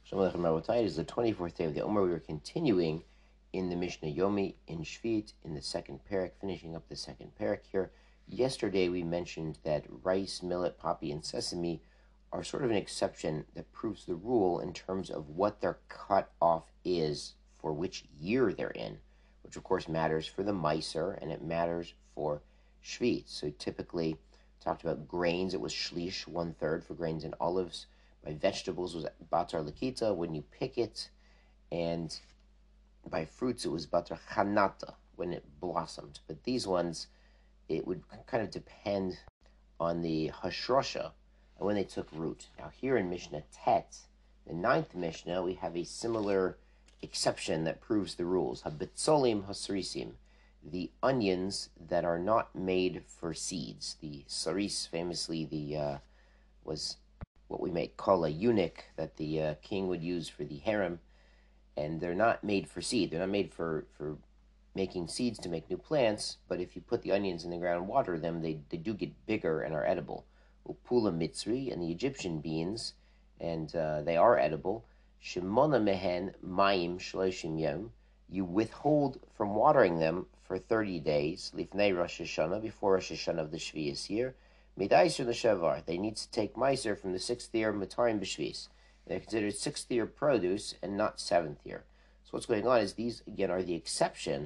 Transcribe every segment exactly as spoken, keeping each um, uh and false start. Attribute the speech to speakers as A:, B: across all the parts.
A: Shalom Aleichem Rabotai. It is the twenty-fourth day of the Omer. We are continuing in the Mishnah Yomi in Shvit in the second parak, finishing up the second parak here. Yesterday we mentioned that rice, millet, poppy, and sesame are sort of an exception that proves the rule in terms of what their cutoff is for which year they're in, which of course matters for the Meiser and it matters for Shvit. So typically talked about grains, it was shlish, one third for grains and olives. By vegetables was batar lakita, when you pick it, and by fruits it was batar chanata, when it blossomed. But these ones, it would kind of depend on the hashrosha and when they took root. Now here in Mishnah Tet, the ninth Mishnah, we have a similar exception that proves the rules. Habitzolim hasrisim, the onions that are not made for seeds. The saris, famously, the uh, was what we might call a eunuch that the uh, king would use for the harem, and they're not made for seed. They're not made for, for making seeds to make new plants, but if you put the onions in the ground and water them, they, they do get bigger and are edible. Upula mitzri, and the Egyptian beans, and uh, they are edible. Shemona mehen mayim shloshim yom, you withhold from watering them for thirty days, lifnei Rosh Hashanah, before Rosh Hashanah of the Shvius year. Midaiser l'shavar, they need to take meiser from the sixth year matarim b'shvis. They're considered sixth year produce and not seventh year. So what's going on is these again are the exception.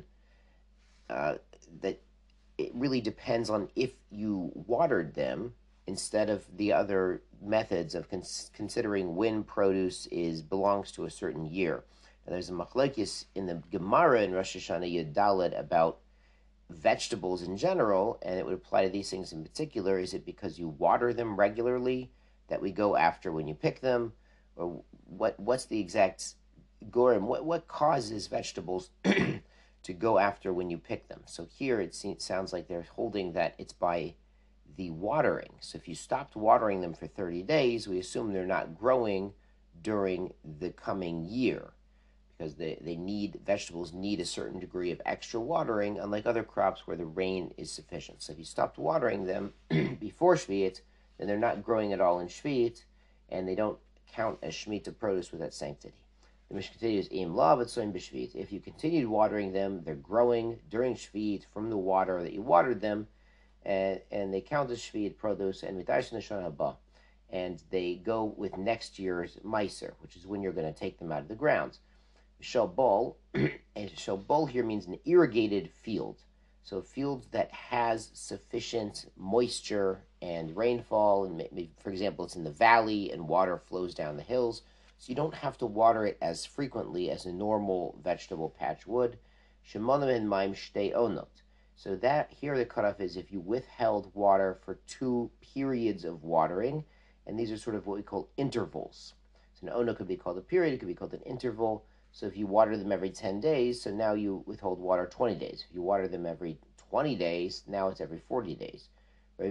A: Uh, that it really depends on if you watered them instead of the other methods of cons- considering when produce is belongs to a certain year. Now, there's a machlekes in the Gemara in Rosh Hashanah Yud Daled about vegetables in general, and it would apply to these things in particular. Is it because you water them regularly that we go after when you pick them, or what? What's the exact gorim? What what causes vegetables to go after when you pick them? So here it seems, sounds like they're holding that it's by the watering. So if you stopped watering them for thirty days, we assume they're not growing during the coming year, because they, they need, vegetables need a certain degree of extra watering, unlike other crops where the rain is sufficient. So if you stopped watering them before Shvi'it, then they're not growing at all in Shvi'it, and they don't count as Shemitah produce with that sanctity. The Mishnah continues, Im la b'tzoyim b'Shvi'it. If you continued watering them, they're growing during Shvi'it from the water that you watered them, and, and they count as Shvi'it produce, and mitaysh neshana haba, and they go with next year's Meiser, which is when you're going to take them out of the ground. Shalbol, and shalbol here means an irrigated field. So a field that has sufficient moisture and rainfall, and maybe, for example, it's in the valley and water flows down the hills, so you don't have to water it as frequently as a normal vegetable patch would. Shemonim and maim shtei onot. So that here the cutoff is if you withheld water for two periods of watering, and these are sort of what we call intervals. So an ono could be called a period, it could be called an interval. So if you water them every ten days, so now you withhold water twenty days. If you water them every twenty days, now it's every forty days. They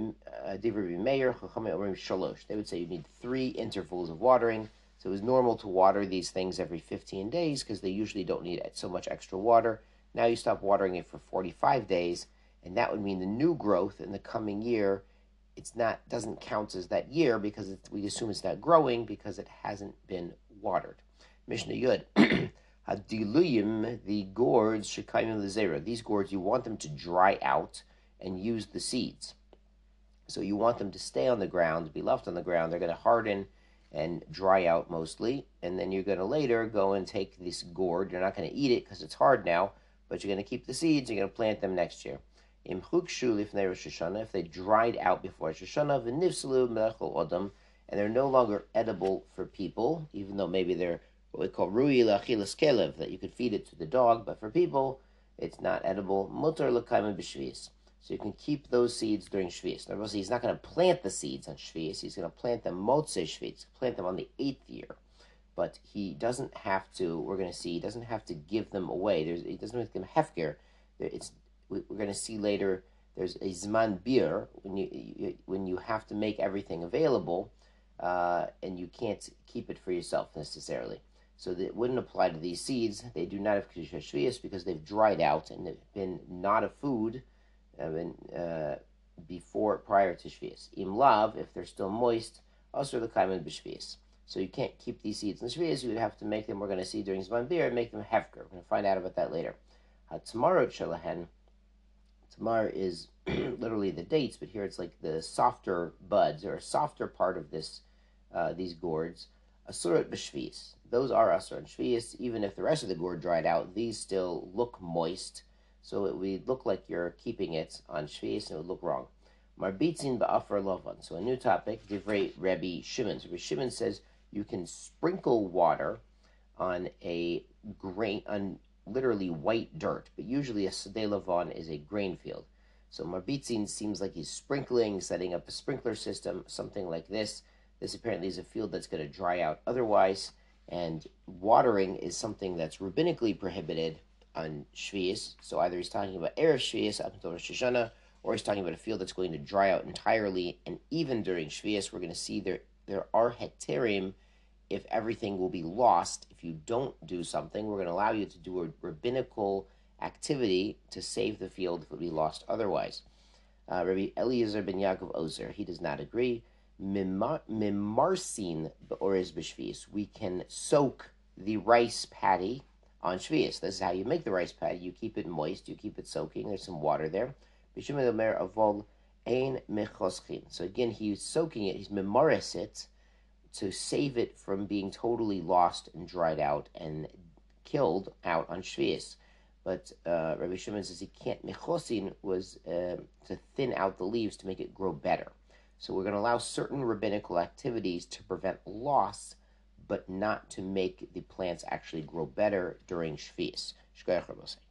A: would say you need three intervals of watering. So it was normal to water these things every fifteen days because they usually don't need so much extra water. Now you stop watering it for forty-five days, and that would mean the new growth in the coming year, it's not doesn't count as that year because it's, we assume it's not growing because it hasn't been watered. Mishnah Yud. Hadiluyim, the gourds, shekaimim lezera. These gourds, you want them to dry out and use the seeds. So you want them to stay on the ground, be left on the ground. They're going to harden and dry out mostly. And then you're going to later go and take this gourd. You're not going to eat it because it's hard now, but you're going to keep the seeds. You're going to plant them next year. Im chukshu lifnei Rosh Hashanah, if they dried out before Rosh Hashanah, v'nifselu melechol odam, and they're no longer edible for people, even though maybe they're what we call rui l'achilas kelev, that you could feed it to the dog, but for people, it's not edible. Mutar l'kaim b'shvius. So you can keep those seeds during Shvius. Now, obviously, he's not going to plant the seeds on Shvius. He's going to plant them motzei Shvius, plant them on the eighth year. But he doesn't have to, we're going to see, he doesn't have to give them away. There's, he doesn't have to give them hefker. It's, we're going to see later, there's a zman bir, when you, you when you have to make everything available, uh, and you can't keep it for yourself necessarily. So that wouldn't apply to these seeds. They do not have kedusha shvius because they've dried out and they've been not a food uh, been, uh, before prior to shvius. Im lav, if they're still moist, also the kaiman b'shvius. So you can't keep these seeds in Shvius. You would have to make them, we're going to see during Zman Bir, make them hefker. We're going to find out about that later. Hatzmarot shalahen. Tamar is literally the dates, but here it's like the softer buds, or a softer part of this, uh, these gourds. Asurat b'shvius. Those are asur and shvius. Even if the rest of the gourd dried out, these still look moist. So it would look like you're keeping it on shvius, and it would look wrong. Marbitzin ba'afar lovan. So a new topic, Divrei Rebbe Shimon. So Rebbe Shimon says you can sprinkle water on a grain, on literally white dirt, but usually a Sadeh Lavon is a grain field. So Marbitzin seems like he's sprinkling, setting up a sprinkler system, something like this. This apparently is a field that's going to dry out otherwise, and watering is something that's rabbinically prohibited on Shvius. So either he's talking about Erev Shvius up until Rosh Hashanah, or he's talking about a field that's going to dry out entirely, and even during Shvius, we're going to see there, there are heterim if everything will be lost. If you don't do something, we're going to allow you to do a rabbinical activity to save the field if it will be lost otherwise. Uh, Rabbi Eliezer ben Yaakov Ozer, he does not agree. Mimarsin be'orez b'shvius. We can soak the rice paddy on shvius. This is how you make the rice paddy. You keep it moist. You keep it soaking. There's some water there. So again, he's soaking it. He's mimaris it to save it from being totally lost and dried out and killed out on shvius. But uh, Rabbi Shimon says he can't. Mechosin was uh, to thin out the leaves to make it grow better. So we're going to allow certain rabbinical activities to prevent loss, but not to make the plants actually grow better during shvius. Shkoyach Rabbi.